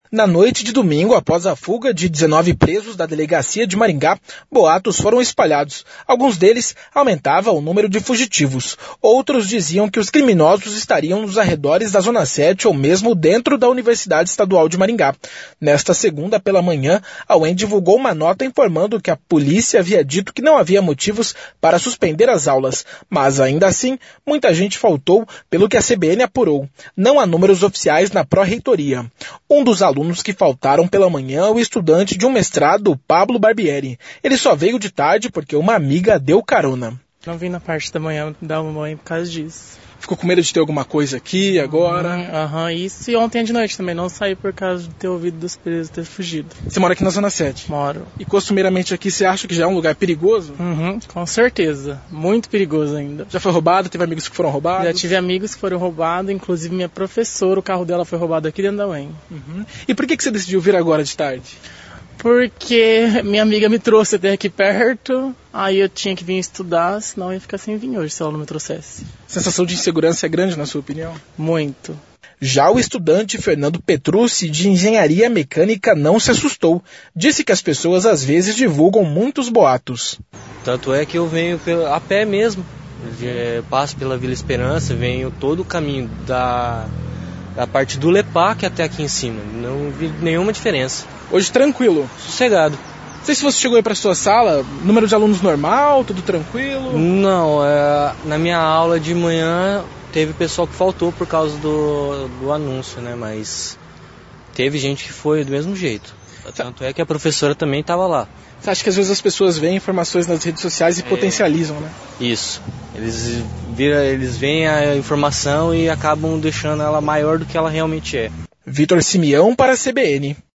Na noite de domingo, após a fuga de 19 presos da delegacia de Maringá, boatos foram espalhados. Alguns deles aumentavam o número de fugitivos. Outros diziam que os criminosos estariam nos arredores da Zona 7 ou mesmo dentro da Universidade Estadual de Maringá. Nesta segunda pela manhã, a UEM divulgou uma nota informando que a polícia havia dito que não havia motivos para suspender as aulas. Mas ainda assim, muita gente faltou, pelo que a CBN apurou. Não há números oficiais na pró-reitoria. Um dos alunos que faltaram pela manhã é o estudante de um mestrado, Pablo Barbieri. Ele só veio de tarde porque uma amiga deu carona. Não vim na parte da manhã dar uma mãe por causa disso. Ficou com medo de ter alguma coisa aqui agora? Isso, e ontem de noite também, não saí por causa de ter ouvido dos presos ter fugido. Você mora aqui na Zona 7? Moro. E costumeiramente aqui você acha que já é um lugar perigoso? Com certeza, muito perigoso ainda. Já foi roubado? Teve amigos que foram roubados? Já tive amigos que foram roubados, inclusive minha professora, o carro dela foi roubado aqui dentro da UEM. E por que você decidiu vir agora de tarde? Porque minha amiga me trouxe até aqui perto, aí eu tinha que vir estudar, senão eu ia ficar sem vir hoje se ela não me trouxesse. A sensação de insegurança é grande, na sua opinião? Muito. Já o estudante Fernando Petrucci, de engenharia mecânica, não se assustou. Disse que as pessoas às vezes divulgam muitos boatos. Tanto é que eu venho a pé mesmo. Eu passo pela Vila Esperança, venho todo o caminho da parte do Lepac até aqui em cima. Não vi nenhuma diferença. Hoje tranquilo? Sossegado. Não sei se você chegou aí para sua sala, número de alunos normal, tudo tranquilo? Não, na minha aula de manhã teve pessoal que faltou por causa do anúncio, né? Mas teve gente que foi do mesmo jeito. Tanto é que a professora também estava lá. Você acha que às vezes as pessoas veem informações nas redes sociais e potencializam, né? Isso. Eles veem a informação e acabam deixando ela maior do que ela realmente é. Vitor Simeão para a CBN.